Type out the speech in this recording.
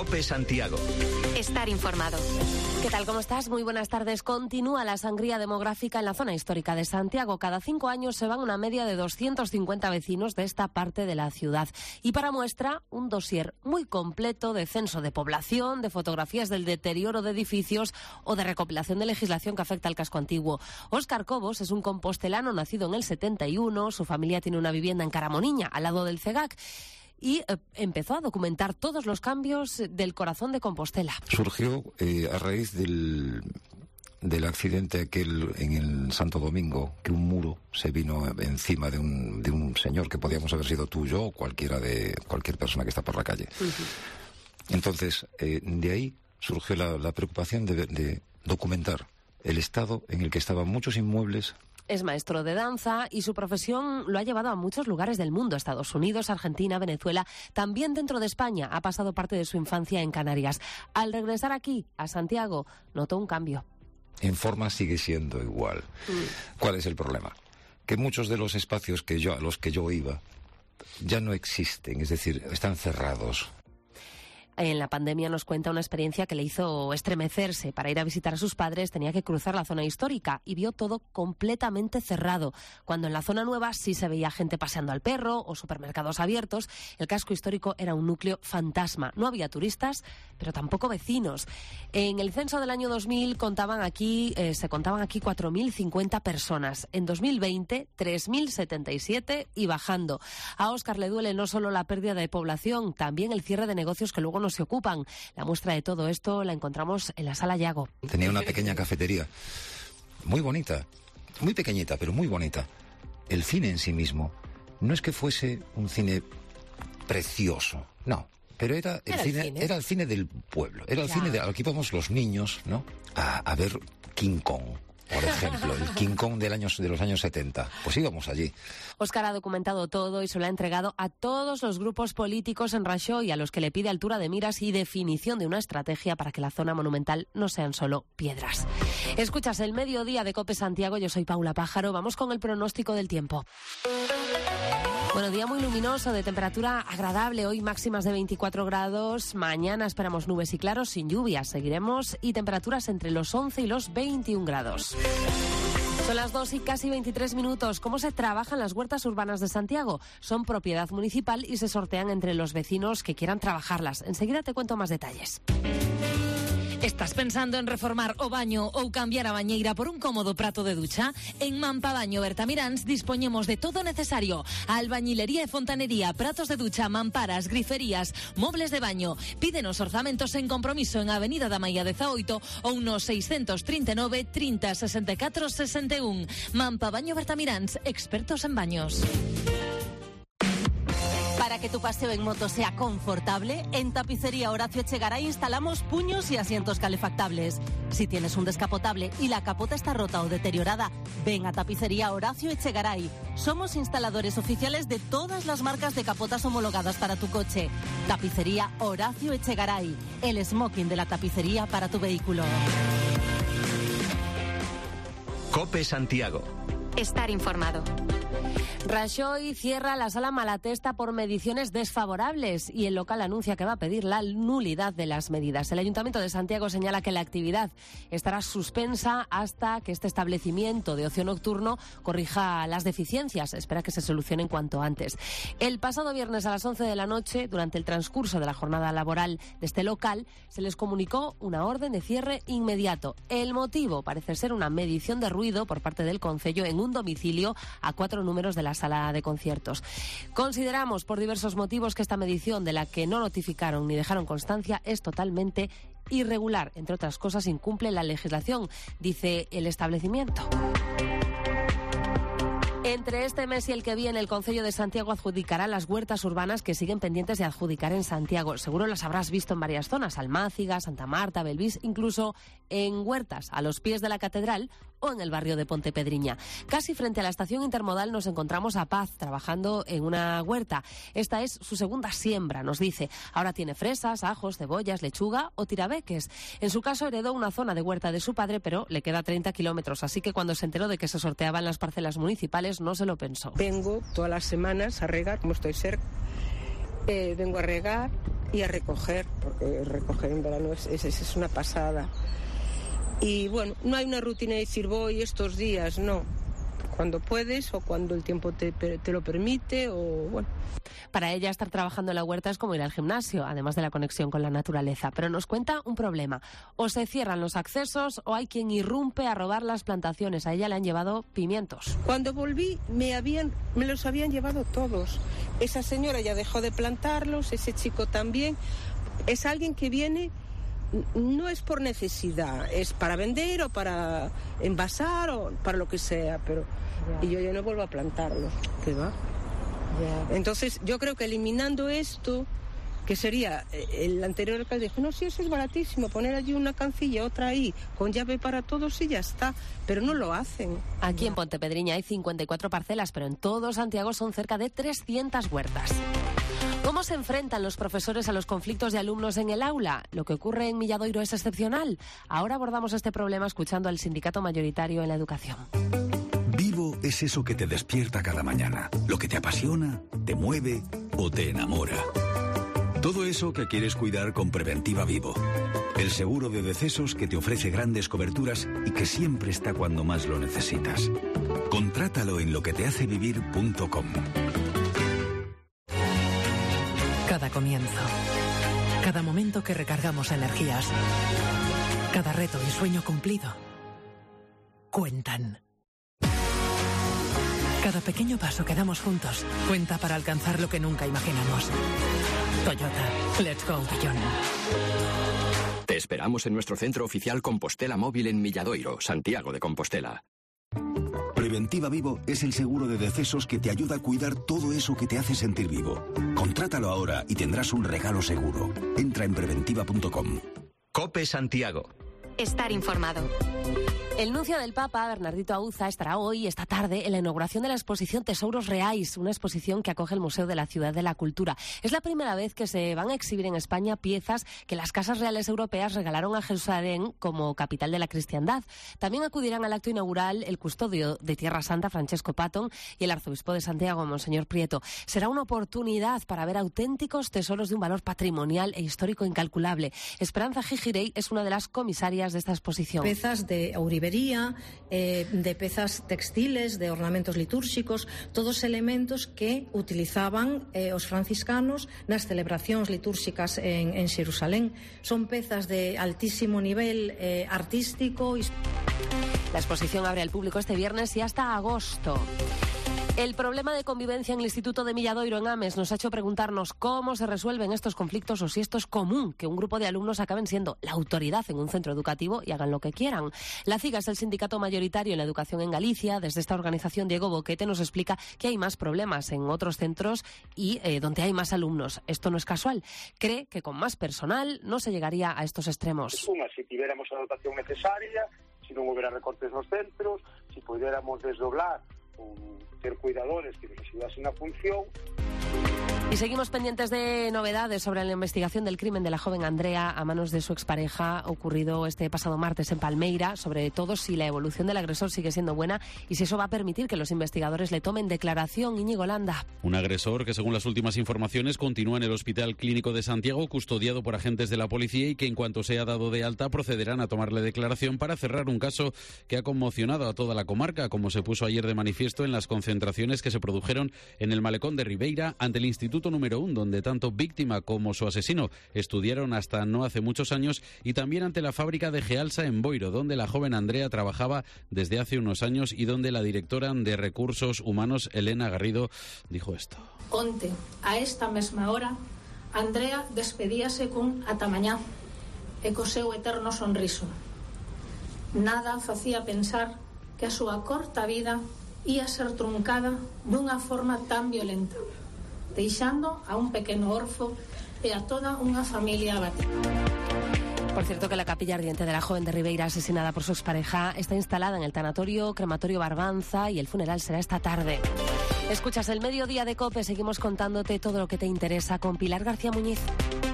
COPE Santiago. Estar informado. ¿Qué tal? ¿Cómo estás? Muy buenas tardes. Continúa la sangría demográfica en la zona histórica de Santiago. Cada 5 años se van una media de 250 vecinos de esta parte de la ciudad. Y para muestra, un dossier muy completo de censo de población, de fotografías del deterioro de edificios o de recopilación de legislación que afecta al casco antiguo. Óscar Cobos es un compostelano nacido en el 71. Su familia tiene una vivienda en Caramoniña, al lado del CEGAC. Y empezó a documentar todos los cambios del corazón de Compostela. Surgió a raíz del accidente aquel en el Santo Domingo, que un muro se vino encima de un señor que podíamos haber sido tú, yo o cualquier persona que está por la calle. Uh-huh. Entonces, de ahí surgió la preocupación de documentar el estado en el que estaban muchos inmuebles. Es maestro de danza y su profesión lo ha llevado a muchos lugares del mundo, Estados Unidos, Argentina, Venezuela, también dentro de España. Ha pasado parte de su infancia en Canarias. Al regresar aquí, a Santiago, notó un cambio. En forma sigue siendo igual. ¿Cuál es el problema? Que muchos de los espacios a los que yo iba ya no existen, es decir, están cerrados. En la pandemia nos cuenta una experiencia que le hizo estremecerse. Para ir a visitar a sus padres tenía que cruzar la zona histórica y vio todo completamente cerrado. Cuando en la zona nueva sí se veía gente paseando al perro o supermercados abiertos, el casco histórico era un núcleo fantasma. No había turistas, pero tampoco vecinos. En el censo del año 2000 se contaban aquí 4.050 personas. En 2020, 3.077 y bajando. A Óscar le duele no solo la pérdida de población, también el cierre de negocios que luego no se ocupan. La muestra de todo esto la encontramos en la Sala Yago. Tenía una pequeña cafetería, muy bonita, muy pequeñita, pero muy bonita. El cine en sí mismo no es que fuese un cine precioso, no, pero era el cine del pueblo, era el cine al que íbamos los niños, ¿no? A ver King Kong. Por ejemplo, el King Kong de los años 70. Pues íbamos allí. Óscar ha documentado todo y se lo ha entregado a todos los grupos políticos en Rajoy, a los que le pide altura de miras y definición de una estrategia para que la zona monumental no sean solo piedras. Escuchas el mediodía de COPE Santiago. Yo soy Paula Pájaro. Vamos con el pronóstico del tiempo. Bueno, día muy luminoso, de temperatura agradable. Hoy máximas de 24 grados. Mañana esperamos nubes y claros sin lluvias. Seguiremos y temperaturas entre los 11 y los 21 grados. Son las 2 y casi 23 minutos. ¿Cómo se trabajan las huertas urbanas de Santiago? Son propiedad municipal y se sortean entre los vecinos que quieran trabajarlas. Enseguida te cuento más detalles. Estás pensando en reformar o baño ou cambiar a bañeira por un cómodo prato de ducha? En Mampabaño Bertamiráns dispoñemos de todo necesario: albañilería e fontanería, pratos de ducha, mamparas, griferías, mobles de baño. Pídenos orzamentos en compromiso en Avenida da Maia 18 ou no 639 30 64 61. Mampabaño Bertamiráns, expertos en baños. Para que tu paseo en moto sea confortable, en Tapicería Horacio Echegaray instalamos puños y asientos calefactables. Si tienes un descapotable y la capota está rota o deteriorada, ven a Tapicería Horacio Echegaray. Somos instaladores oficiales de todas las marcas de capotas homologadas para tu coche. Tapicería Horacio Echegaray, el smoking de la tapicería para tu vehículo. COPE Santiago. Estar informado. Rajoy cierra la sala Malatesta por mediciones desfavorables y el local anuncia que va a pedir la nulidad de las medidas. El Ayuntamiento de Santiago señala que la actividad estará suspensa hasta que este establecimiento de ocio nocturno corrija las deficiencias. Espera que se solucionen cuanto antes. El pasado viernes a las 11 de la noche, durante el transcurso de la jornada laboral de este local, se les comunicó una orden de cierre inmediato. El motivo parece ser una medición de ruido por parte del concello en un domicilio a 4 números de la sala de conciertos. Consideramos por diversos motivos que esta medición, de la que no notificaron ni dejaron constancia, es totalmente irregular. Entre otras cosas, incumple la legislación, dice el establecimiento. Entre este mes y el que viene, el Concello de Santiago adjudicará las huertas urbanas que siguen pendientes de adjudicar en Santiago. Seguro las habrás visto en varias zonas: Almáciga, Santa Marta, Belvís, incluso en huertas a los pies de la catedral o en el barrio de Pontepedriña. Casi frente a la estación intermodal nos encontramos a Paz trabajando en una huerta. Esta es su segunda siembra, nos dice. Ahora tiene fresas, ajos, cebollas, lechuga o tirabeques. En su caso heredó una zona de huerta de su padre, pero le queda 30 kilómetros, así que cuando se enteró de que se sorteaban las parcelas municipales no se lo pensó. Vengo todas las semanas a regar, como estoy cerca. Vengo a regar, y a recoger, porque recoger en verano es una pasada. Y bueno, no hay una rutina de decir voy estos días, no. Cuando puedes o cuando el tiempo te lo permite o bueno. Para ella estar trabajando en la huerta es como ir al gimnasio, además de la conexión con la naturaleza. Pero nos cuenta un problema. O se cierran los accesos o hay quien irrumpe a robar las plantaciones. A ella le han llevado pimientos. Cuando volví me los habían llevado todos. Esa señora ya dejó de plantarlos, ese chico también. Es alguien que viene... No es por necesidad, es para vender o para envasar o para lo que sea, pero y yo no vuelvo a plantarlos, ¿qué va? Entonces yo creo que eliminando esto, que sería el anterior alcalde dijo, no, sí, eso es baratísimo, poner allí una cancilla, otra ahí, con llave para todos y ya está, pero no lo hacen. Aquí en Pontepedriña hay 54 parcelas, pero en todo Santiago son cerca de 300 huertas. ¿Cómo se enfrentan los profesores a los conflictos de alumnos en el aula? ¿Lo que ocurre en Milladoiro es excepcional? Ahora abordamos este problema escuchando al sindicato mayoritario en la educación. Vivo es eso que te despierta cada mañana, lo que te apasiona, te mueve o te enamora. Todo eso que quieres cuidar con Preventiva Vivo. El seguro de decesos que te ofrece grandes coberturas y que siempre está cuando más lo necesitas. Contrátalo en loquetehacevivir.com. Cada comienzo, cada momento que recargamos energías, cada reto y sueño cumplido, cuentan. Cada pequeño paso que damos juntos cuenta para alcanzar lo que nunca imaginamos. Toyota, let's go beyond. Te esperamos en nuestro centro oficial Compostela Móvil en Milladoiro, Santiago de Compostela. Preventiva Vivo es el seguro de decesos que te ayuda a cuidar todo eso que te hace sentir vivo. Contrátalo ahora y tendrás un regalo seguro. Entra en preventiva.com. COPE Santiago. Estar informado. El nuncio del Papa, Bernardito Auza, estará hoy, esta tarde, en la inauguración de la exposición Tesouros Reais, una exposición que acoge el Museo de la Ciudad de la Cultura. Es la primera vez que se van a exhibir en España piezas que las casas reales europeas regalaron a Jerusalén como capital de la cristiandad. También acudirán al acto inaugural el custodio de Tierra Santa, Francesco Patton, y el arzobispo de Santiago, Monseñor Prieto. Será una oportunidad para ver auténticos tesoros de un valor patrimonial e histórico incalculable. Esperanza Gigirey es una de las comisarias de esta exposición. Pezas de auribería, de pezas textiles, de ornamentos litúrxicos, todos elementos que utilizaban os franciscanos nas celebracións litúrxicas en Xerusalén. Son pezas de altísimo nivel artístico. La exposición abre al público este viernes y hasta agosto. El problema de convivencia en el Instituto de Milladoiro, en Ames, nos ha hecho preguntarnos cómo se resuelven estos conflictos o si esto es común, que un grupo de alumnos acaben siendo la autoridad en un centro educativo y hagan lo que quieran. La CIGA es el sindicato mayoritario en la educación en Galicia. Desde esta organización, Diego Boquete nos explica que hay más problemas en otros centros y donde hay más alumnos. Esto no es casual. Cree que con más personal no se llegaría a estos extremos. Si tuviéramos a dotación necesaria, si non houbera recortes nos centros, si pudiéramos desdoblar ser cuidadores que nos ayudasen a función. Y seguimos pendientes de novedades sobre la investigación del crimen de la joven Andrea a manos de su expareja, ocurrido este pasado martes en Palmeira, sobre todo si la evolución del agresor sigue siendo buena y si eso va a permitir que los investigadores le tomen declaración. Íñigo Landa. Un agresor que, según las últimas informaciones, continúa en el Hospital Clínico de Santiago, custodiado por agentes de la policía, y que en cuanto sea dado de alta procederán a tomarle declaración para cerrar un caso que ha conmocionado a toda la comarca, como se puso ayer de manifiesto en las concentraciones que se produjeron en el malecón de Ribeira ante el Instituto número 1, donde tanto víctima como su asesino estudiaron hasta no hace muchos años, y también ante la fábrica de Gealsa en Boiro, donde la joven Andrea trabajaba desde hace unos años y donde la directora de Recursos Humanos, Elena Garrido, dijo esto. Onte, a esta mesma hora, Andrea despedíase con ata mañá e co seu eterno sonriso. Nada facía pensar que a súa corta vida ia ser truncada dunha forma tan violenta, deixando a un pequeno orfo e a toda unha familia abatida. Por cierto, que la capilla ardiente de la joven de Ribeira asesinada por su expareja está instalada en el tanatorio Crematorio Barbanza y el funeral será esta tarde. Escuchas el Mediodía de COPE, seguimos contándote todo lo que te interesa con Pilar García Muñiz.